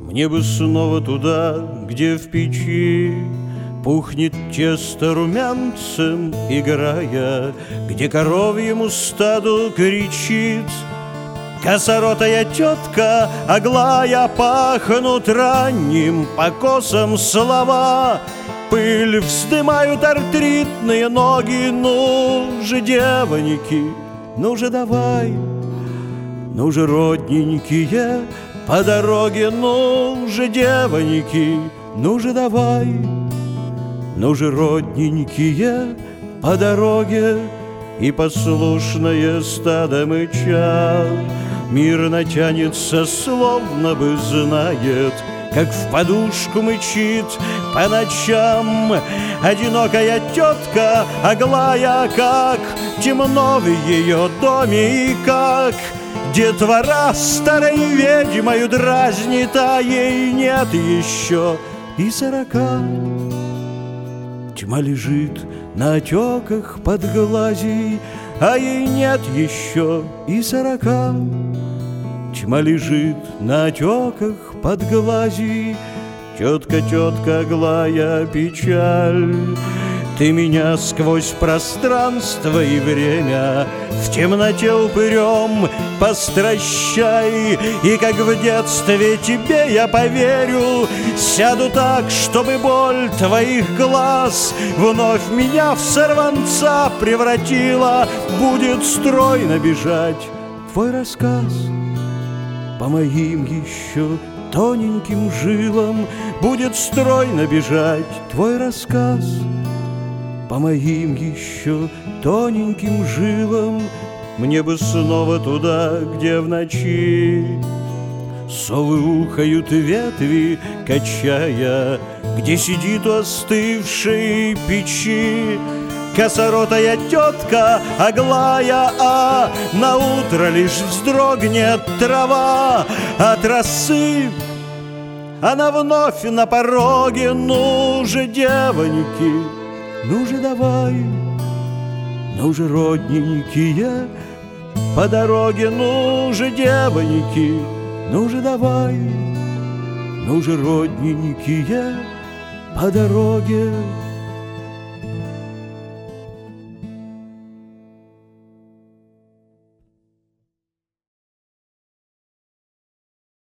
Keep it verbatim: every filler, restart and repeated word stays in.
Мне бы снова туда, где в печи пухнет тесто румянцем играя, где коровьему стаду кричит косоротая тетка Аглая. Пахнут ранним покосом слова, пыль вздымают артритные ноги. Ну же, девоньки, ну же давай, ну же, родненькие, по дороге. Ну же, девоньки, ну же давай, ну же, родненькие, по дороге. И послушное стадо мыча мирно тянется, словно бы знает, как в подушку мычит по ночам одинокая тетка Аглая. Как темно в ее доме и как детвора старой ведьмою дразнит, а ей нет еще и сорока. Тьма лежит на отеках под глазей, а ей нет еще и сорока. Тьма лежит на отеках под глазей. Тетка, тетка Аглая, печаль, ты меня сквозь пространство и время в темноте упырем постращай. И как в детстве тебе я поверю, сяду так, чтобы боль твоих глаз вновь меня в сорванца превратила. Будет стройно бежать твой рассказ по моим еще тоненьким жилам. Будет стройно бежать твой рассказ по моим еще тоненьким жилам. Мне бы снова туда, где в ночи совы ухают ветви, качая, где сидит у остывшей печи косоротая тетка Аглая, а на утро лишь вздрогнет трава от росы. Она вновь на пороге. Ну же, девоньки, ну же давай, ну же, родненькие, по дороге. Ну же, девоньки, ну же давай, ну же, родненькие, по дороге.